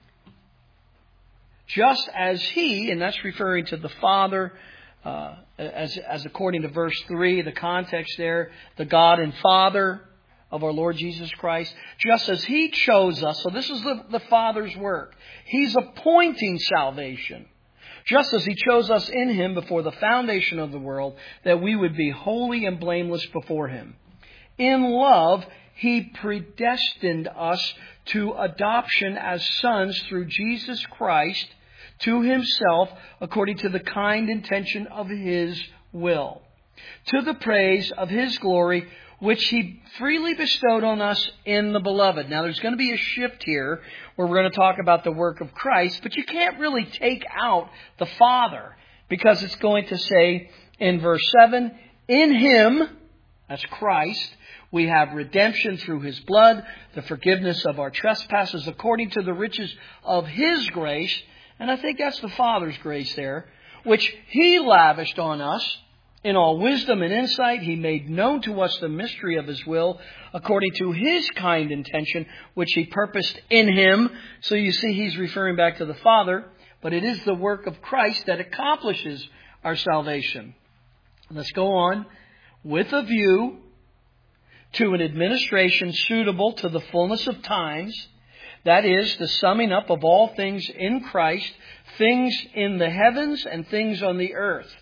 Just as He, and that's referring to the Father, uh, as, as according to verse three, the context there, the God and Father of our Lord Jesus Christ, just as He chose us. So this is the, the Father's work. He's appointing salvation. Just as He chose us in Him before the foundation of the world, that we would be holy and blameless before Him. In love, He predestined us to adoption as sons through Jesus Christ to Himself, according to the kind intention of His will, to the praise of His glory, which He freely bestowed on us in the Beloved. Now, there's going to be a shift here where we're going to talk about the work of Christ, but you can't really take out the Father, because it's going to say in verse seven, in Him, that's Christ, we have redemption through His blood, the forgiveness of our trespasses according to the riches of His grace. And I think that's the Father's grace there, which He lavished on us. In all wisdom and insight, He made known to us the mystery of His will, according to His kind intention, which He purposed in Him. So you see, He's referring back to the Father, but it is the work of Christ that accomplishes our salvation. Let's go on. With a view to an administration suitable to the fullness of times, that is, the summing up of all things in Christ, things in the heavens and things on the earth.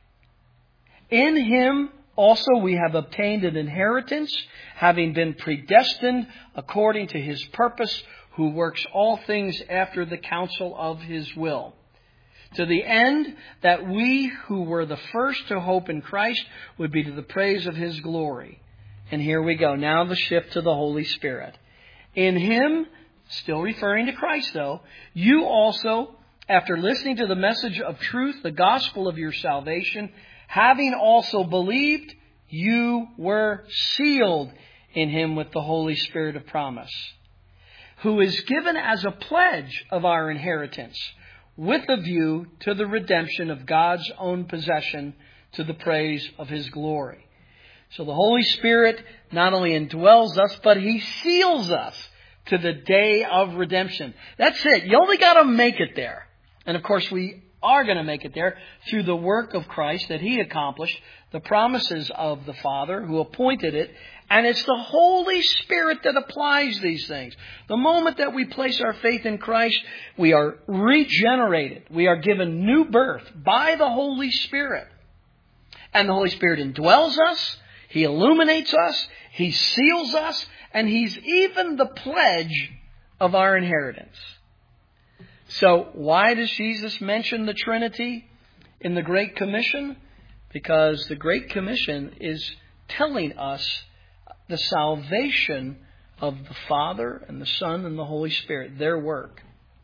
In Him also we have obtained an inheritance, having been predestined according to His purpose, who works all things after the counsel of His will, to the end that we who were the first to hope in Christ would be to the praise of His glory. And here we go. Now the shift to the Holy Spirit. In Him, still referring to Christ though, you also, after listening to the message of truth, the gospel of your salvation, having also believed, you were sealed in Him with the Holy Spirit of promise, who is given as a pledge of our inheritance, with a view to the redemption of God's own possession, to the praise of His glory. So the Holy Spirit not only indwells us, but He seals us to the day of redemption. That's it. You only got to make it there. And of course, we are going to make it there through the work of Christ that He accomplished, the promises of the Father who appointed it, and it's the Holy Spirit that applies these things. The moment that we place our faith in Christ, we are regenerated. We are given new birth by the Holy Spirit. And the Holy Spirit indwells us, He illuminates us, He seals us, and He's even the pledge of our inheritance. So why does Jesus mention the Trinity in the Great Commission? Because the Great Commission is telling us the salvation of the Father and the Son and the Holy Spirit, their work.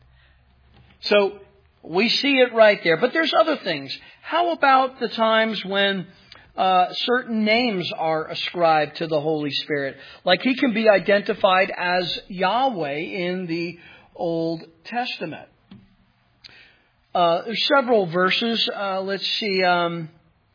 So we see it right there. But there's other things. How about the times when uh, certain names are ascribed to the Holy Spirit? Like He can be identified as Yahweh in the Old Testament. Uh, there's several verses. Uh, let's see. Um,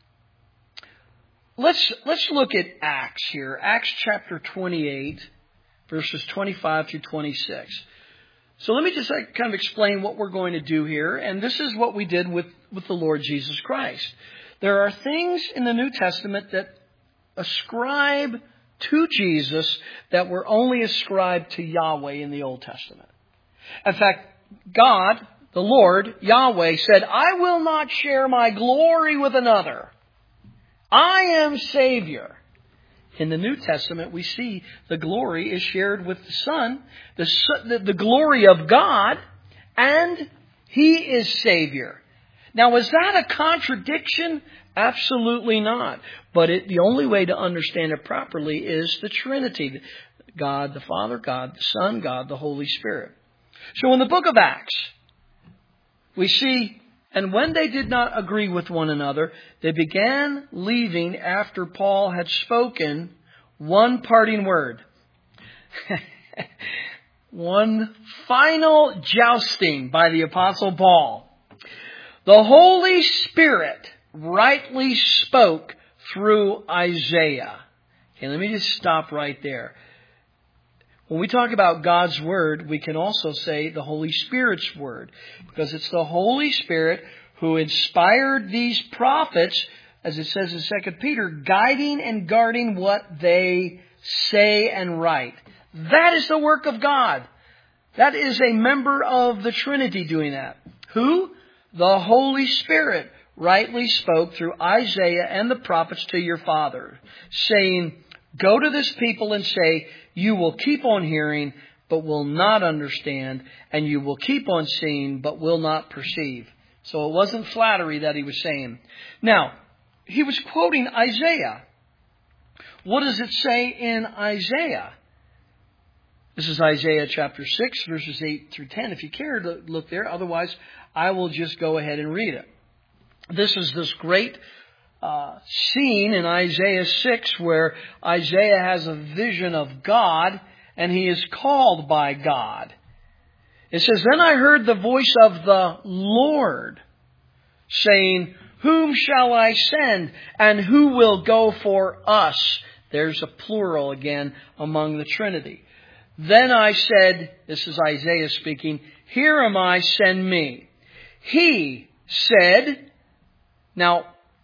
let's let's look at Acts here. Acts chapter twenty-eight, verses twenty-five through twenty-six. So let me just like, kind of explain what we're going to do here. And this is what we did with, with the Lord Jesus Christ. There are things in the New Testament that ascribe to Jesus that were only ascribed to Yahweh in the Old Testament. In fact, God, the Lord, Yahweh, said, I will not share my glory with another. I am Savior. In the New Testament, we see the glory is shared with the Son, the, the, the glory of God, and He is Savior. Now, is that a contradiction? Absolutely not. But it, the only way to understand it properly is the Trinity. God the Father, God the Son, God the Holy Spirit. So in the book of Acts, we see And when they did not agree with one another, they began leaving after Paul had spoken one parting word. One final jousting by the Apostle Paul. The Holy Spirit rightly spoke through Isaiah. Okay, let me just stop right there. When we talk about God's Word, we can also say the Holy Spirit's Word. Because it's the Holy Spirit who inspired these prophets, as it says in Second Peter, guiding and guarding what they say and write. That is the work of God. That is a member of the Trinity doing that. Who? The Holy Spirit rightly spoke through Isaiah and the prophets to your father, saying, go to this people and say, you will keep on hearing, but will not understand, and you will keep on seeing, but will not perceive. So it wasn't flattery that he was saying. Now, he was quoting Isaiah. What does it say in Isaiah? This is Isaiah chapter six, verses eight through ten. If you care to look there, otherwise I will just go ahead and read it. This is this great uh, scene in Isaiah six where Isaiah has a vision of God and he is called by God. It says, then I heard the voice of the Lord saying, whom shall I send and who will go for us? There's a plural again among the Trinity. Then I said, this is Isaiah speaking, here am I, send me. He said, now,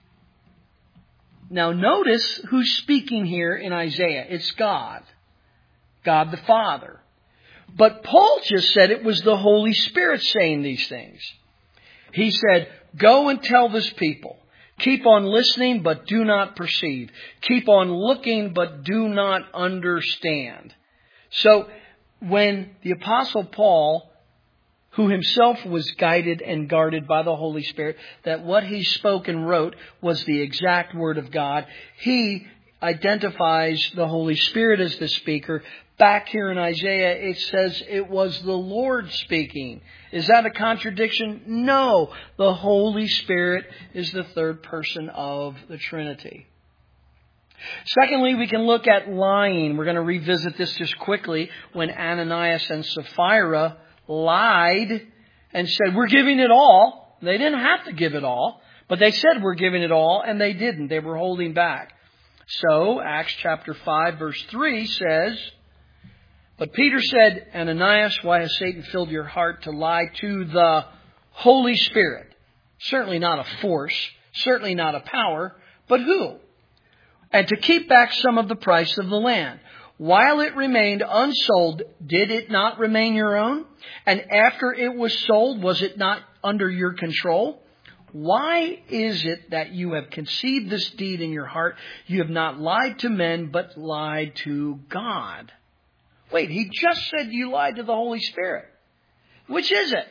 now notice who's speaking here in Isaiah. It's God. God the Father. But Paul just said it was the Holy Spirit saying these things. He said, go and tell this people. Keep on listening, but do not perceive. Keep on looking, but do not understand. So, when the Apostle Paul, who himself was guided and guarded by the Holy Spirit, that what he spoke and wrote was the exact Word of God, he identifies the Holy Spirit as the speaker. Back here in Isaiah, it says it was the Lord speaking. Is that a contradiction? No. The Holy Spirit is the third person of the Trinity. Secondly, we can look at lying. We're going to revisit this just quickly. When Ananias and Sapphira lied and said, we're giving it all. They didn't have to give it all, but they said we're giving it all, and they didn't. They were holding back. So, Acts chapter five, verse three says, but Peter said, Ananias, why has Satan filled your heart to lie to the Holy Spirit? Certainly not a force, certainly not a power, but who? And to keep back some of the price of the land. While it remained unsold, did it not remain your own? And after it was sold, was it not under your control? Why is it that you have conceived this deed in your heart? You have not lied to men, but lied to God. Wait, he just said you lied to the Holy Spirit. Which is it?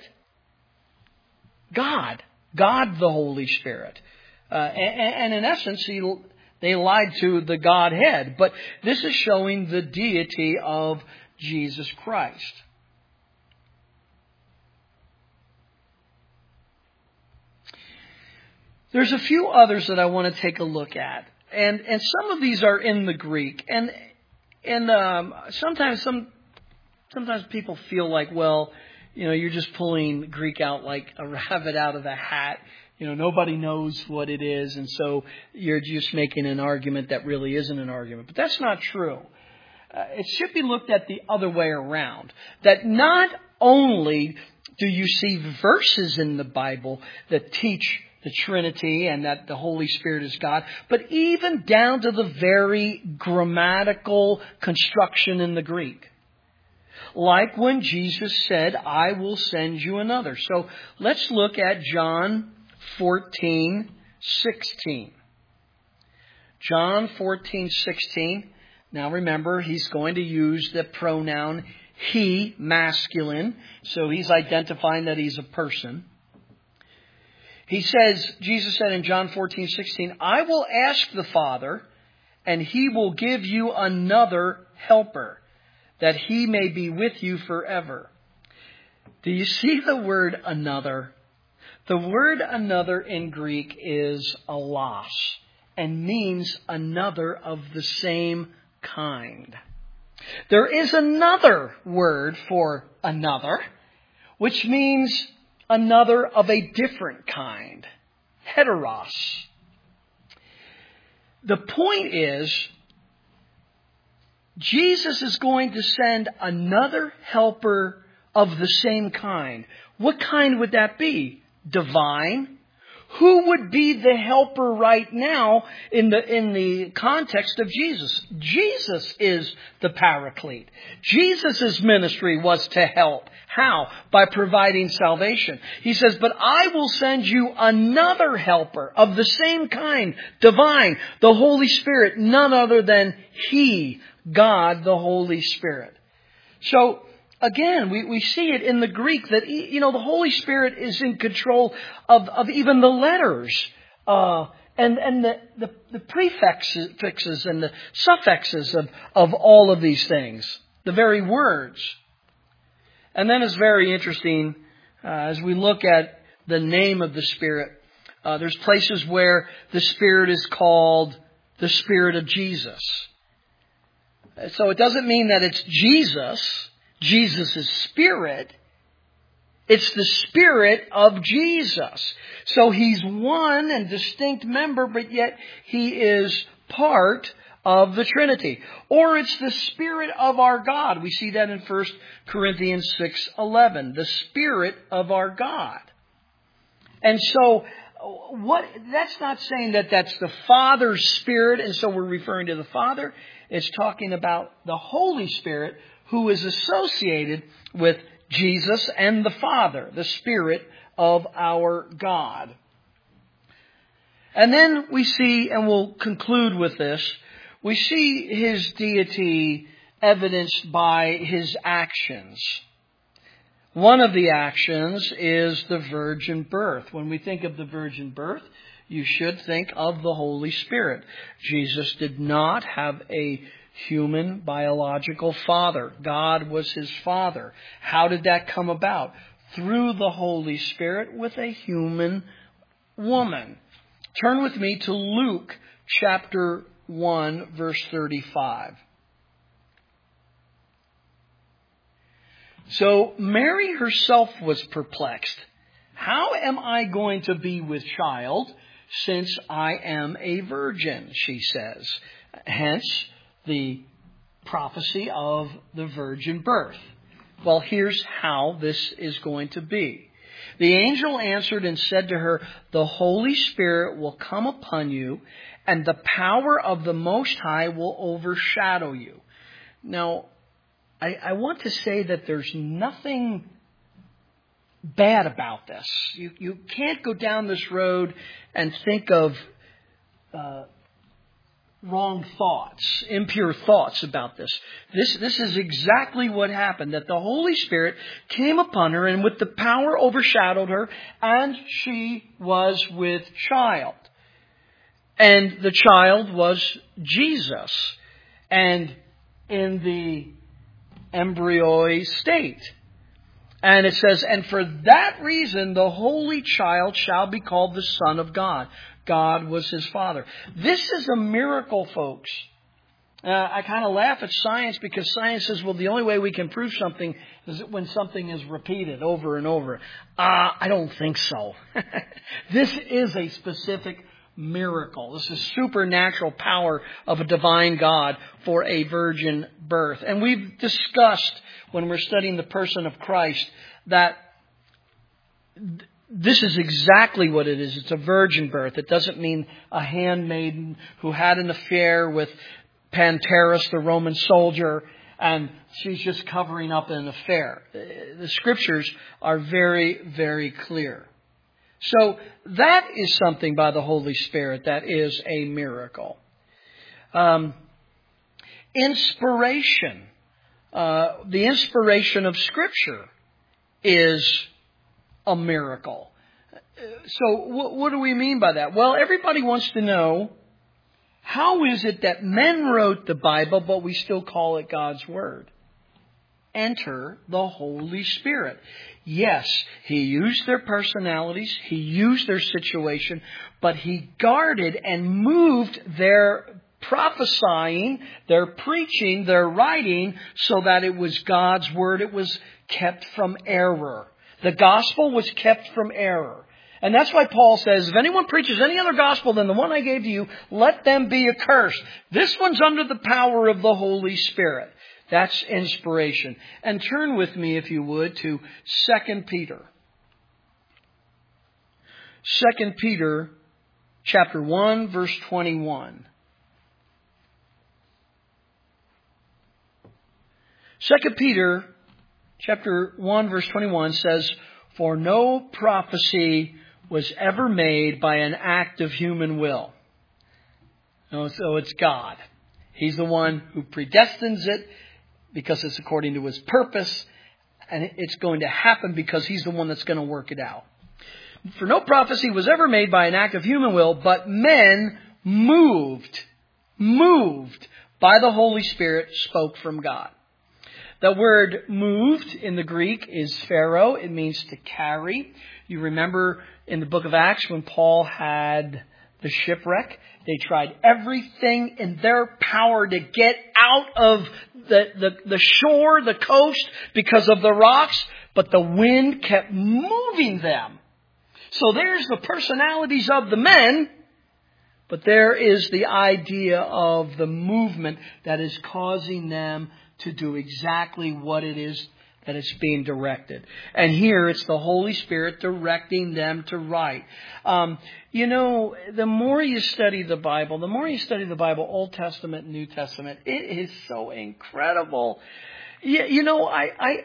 God. God the Holy Spirit. Uh, and, and in essence, he, they lied to the Godhead. But this is showing the deity of Jesus Christ. There's a few others that I want to take a look at. And and some of these are in the Greek. And and um, sometimes some sometimes people feel like, well, you know, you're just pulling Greek out like a rabbit out of a hat. You know, nobody knows what it is. And so you're just making an argument that really isn't an argument. But that's not true. Uh, it should be looked at the other way around. That not only do you see verses in the Bible that teach the Trinity and that the Holy Spirit is God, but even down to the very grammatical construction in the Greek. Like when Jesus said, I will send you another. So let's look at John fourteen sixteen. John fourteen sixteen. Now remember, he's going to use the pronoun he, masculine. So he's identifying that he's a person. He says, Jesus said in John fourteen sixteen, I will ask the Father, and he will give you another helper, that he may be with you forever. Do you see the word another? The word another in Greek is allos and means another of the same kind. There is another word for another, which means another of a different kind, heteros. The point is, Jesus is going to send another helper of the same kind. What kind would that be? Divine? Who would be the helper right now in the in the context of Jesus? Jesus is the Paraclete. Jesus' ministry was to help. How? By providing salvation. He says, but I will send you another helper of the same kind, divine, the Holy Spirit, none other than He, God, the Holy Spirit. So, again, we, we see it in the Greek that, you know, the Holy Spirit is in control of, of even the letters, uh, and, and the, the, the prefixes and the suffixes of, of all of these things, the very words. And then it's very interesting, uh, as we look at the name of the Spirit, uh, there's places where the Spirit is called the Spirit of Jesus. So it doesn't mean that it's Jesus, Jesus' Spirit. It's the Spirit of Jesus. So He's one and distinct member, but yet He is part of the Trinity. Or it's the Spirit of our God. We see that in First Corinthians six eleven. The Spirit of our God. And so, what? That's not saying that that's the Father's Spirit, and so we're referring to the Father. It's talking about the Holy Spirit, who is associated with Jesus and the Father, the Spirit of our God. And then we see, and we'll conclude with this, we see His deity evidenced by His actions. One of the actions is the virgin birth. When we think of the virgin birth, you should think of the Holy Spirit. Jesus did not have a human biological father. God was His Father. How did that come about? Through the Holy Spirit with a human woman. Turn with me to Luke chapter one, verse thirty-five. So Mary herself was perplexed. How am I going to be with child since I am a virgin, she says. Hence the prophecy of the virgin birth. Well, here's how this is going to be. The angel answered and said to her, the Holy Spirit will come upon you, and the power of the Most High will overshadow you. Now, I, I want to say that there's nothing bad about this. You, you can't go down this road and think of uh, wrong thoughts, impure thoughts about this. This this is exactly what happened, that the Holy Spirit came upon her and with the power overshadowed her, and she was with child. And the child was Jesus, and in the embryo state. And it says, and for that reason, the holy child shall be called the Son of God. God was His Father. This is a miracle, folks. Uh, I kind of laugh at science because science says, well, the only way we can prove something is when something is repeated over and over. Uh, I don't think so. This is a specific miracle. This is supernatural power of a divine God for a virgin birth. And we've discussed when we're studying the person of Christ that this is exactly what it is. It's a virgin birth. It doesn't mean a handmaiden who had an affair with Pantarus, the Roman soldier, and she's just covering up an affair. The Scriptures are very, very clear. So that is something by the Holy Spirit that is a miracle. Um, inspiration. Uh, the inspiration of Scripture is a miracle. So what, what do we mean by that? Well, everybody wants to know, how is it that men wrote the Bible, but we still call it God's Word? enter the Holy Spirit. Yes, He used their personalities, He used their situation, but He guarded and moved their prophesying, their preaching, their writing, so that it was God's Word. It was kept from error. The gospel was kept from error. And that's why Paul says, if anyone preaches any other gospel than the one I gave to you, let them be accursed. This one's under the power of the Holy Spirit. That's inspiration. And turn with me, if you would, to Second Peter. Second Peter chapter one, verse twenty-one. Second Peter chapter one, verse twenty-one says, for no prophecy was ever made by an act of human will. No, so it's God. He's the one who predestines it because it's according to His purpose. And it's going to happen because He's the one that's going to work it out. For no prophecy was ever made by an act of human will, but men moved, moved by the Holy Spirit spoke from God. The word moved in the Greek is pharaoh. It means to carry. You remember in the book of Acts when Paul had the shipwreck, they tried everything in their power to get out of the, the, the shore, the coast, because of the rocks, but the wind kept moving them. So there's the personalities of the men, but there is the idea of the movement that is causing them to do exactly what it is that it's being directed. And here it's the Holy Spirit directing them to write. Um, you know, the more you study the Bible, the more you study the Bible, Old Testament, New Testament, it is so incredible. You, you know, I, I,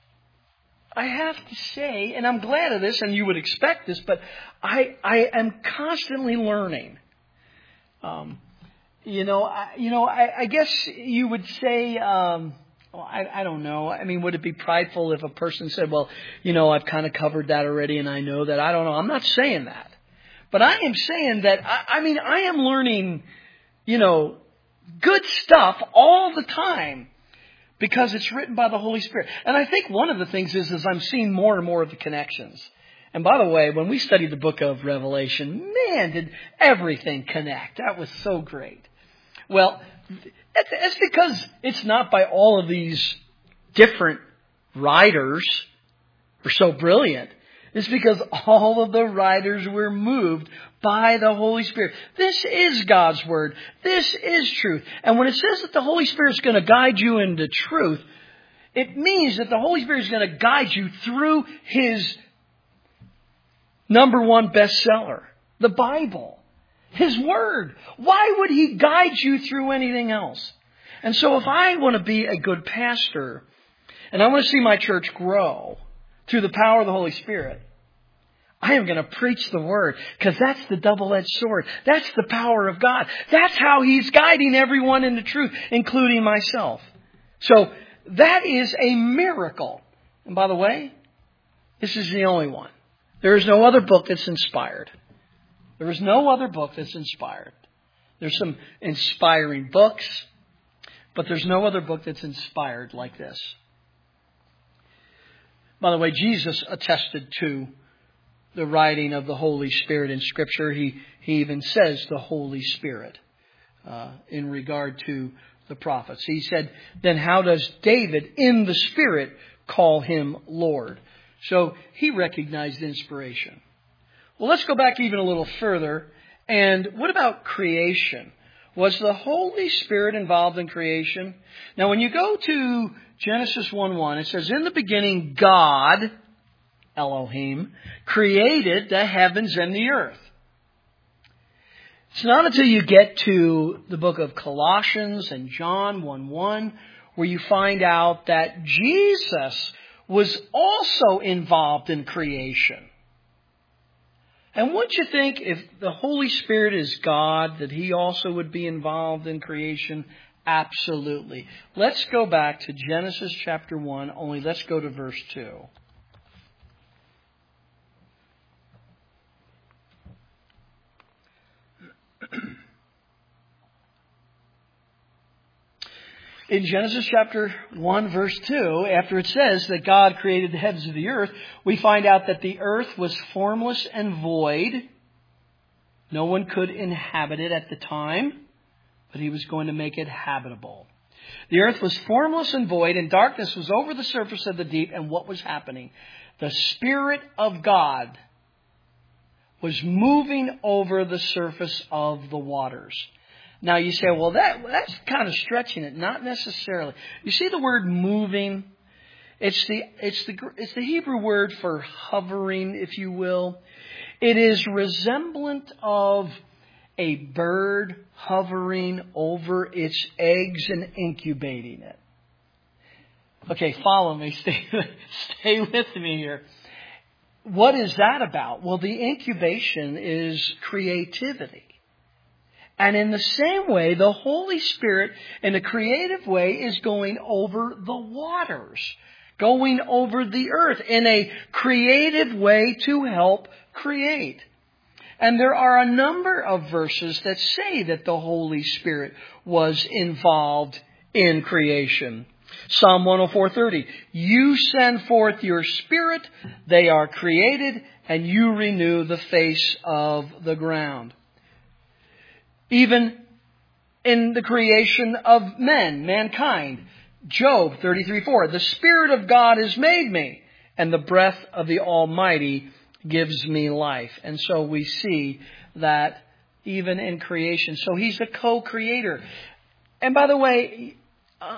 I have to say, and I'm glad of this, and you would expect this, but I, I am constantly learning. Um, You know, I, you know, I, I guess you would say, um, well, I, I don't know. I mean, would it be prideful if a person said, well, you know, I've kind of covered that already and I know that? I don't know. I'm not saying that. But I am saying that, I, I mean, I am learning, you know, good stuff all the time because it's written by the Holy Spirit. And I think one of the things is, is I'm seeing more and more of the connections. And by the way, when we studied the book of Revelation, man, did everything connect. That was so great. Well, it's because it's not by all of these different writers who are so brilliant. It's because all of the writers were moved by the Holy Spirit. This is God's Word. This is truth. And when it says that the Holy Spirit is going to guide you into truth, it means that the Holy Spirit is going to guide you through His number one bestseller, the Bible. His Word. Why would He guide you through anything else? And so if I want to be a good pastor, and I want to see my church grow through the power of the Holy Spirit, I am going to preach the Word, because that's the double-edged sword. That's the power of God. That's how He's guiding everyone into truth, including myself. So that is a miracle. And by the way, this is the only one. There is no other book that's inspired. There is no other book that's inspired. There's some inspiring books, but there's no other book that's inspired like this. By the way, Jesus attested to the writing of the Holy Spirit in Scripture. He, he even says the Holy Spirit uh, in regard to the prophets. He said, then how does David in the Spirit call Him Lord? So he recognized inspiration. Well, let's go back even a little further. And what about creation? Was the Holy Spirit involved in creation? Now, when you go to Genesis one one, it says, in the beginning, God, Elohim, created the heavens and the earth. It's not until you get to the book of Colossians and John one one where you find out that Jesus was also involved in creation. And wouldn't you think if the Holy Spirit is God, that He also would be involved in creation? Absolutely. Let's go back to Genesis chapter one, only let's go to verse two. in Genesis chapter one, verse two, after it says that God created the heavens of the earth, we find out that the earth was formless and void. No one could inhabit it at the time, but He was going to make it habitable. The earth was formless and void, and darkness was over the surface of the deep. And what was happening? The Spirit of God was moving over the surface of the waters. Now you say, well, that that's kind of stretching it. Not necessarily. You see the word moving? It's the it's the it's the Hebrew word for hovering, if you will. It is resemblant of a bird hovering over its eggs and incubating it. Okay, follow me. Stay, stay with me here. What is that about? Well, the incubation is creativity. And in the same way, the Holy Spirit, in a creative way, is going over the waters, going over the earth in a creative way to help create. And there are a number of verses that say that the Holy Spirit was involved in creation. Psalm one oh four thirty, you send forth your Spirit, they are created, and you renew the face of the ground. Even in the creation of men, mankind, Job thirty-three four, the Spirit of God has made me, and the breath of the Almighty gives me life. And so we see that even in creation. So He's the co-creator. And by the way, uh,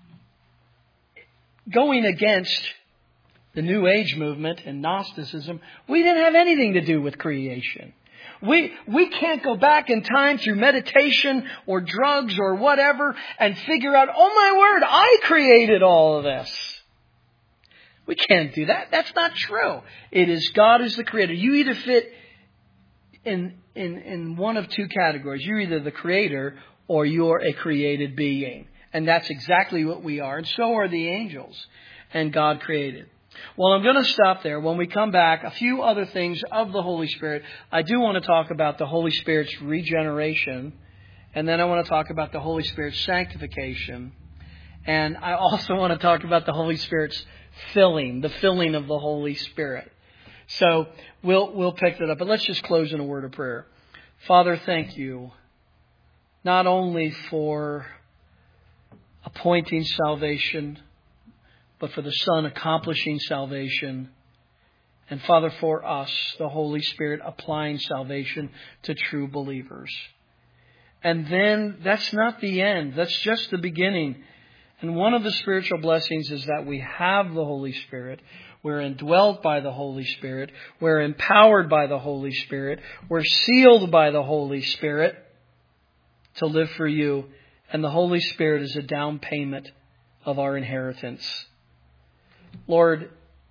going against the New Age movement and Gnosticism, we didn't have anything to do with creation. We we can't go back in time through meditation or drugs or whatever and figure out, oh my word, I created all of this. We can't do that. That's not true. It is God is the creator. You either fit in, in, in one of two categories. You're either the creator or you're a created being. And that's exactly what we are. And so are the angels. And God created. Well, I'm going to stop there. When we come back, a few other things of the Holy Spirit. I do want to talk about the Holy Spirit's regeneration. And then I want to talk about the Holy Spirit's sanctification. And I also want to talk about the Holy Spirit's filling, the filling of the Holy Spirit. So we'll we'll pick that up. But let's just close in a word of prayer. Father, thank you not only for appointing salvation, but for the Son accomplishing salvation. And Father, for us, the Holy Spirit applying salvation to true believers. And then that's not the end. That's just the beginning. And one of the spiritual blessings is that we have the Holy Spirit. We're indwelt by the Holy Spirit. We're empowered by the Holy Spirit. We're sealed by the Holy Spirit to live for you. And the Holy Spirit is a down payment of our inheritance. Lord,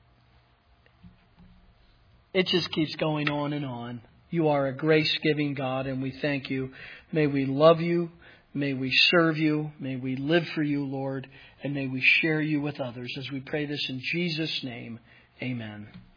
it just keeps going on and on. You are a grace-giving God, and we thank you. May we love you. May we serve you. May we live for you, Lord. And may we share you with others. As we pray this in Jesus' name, amen.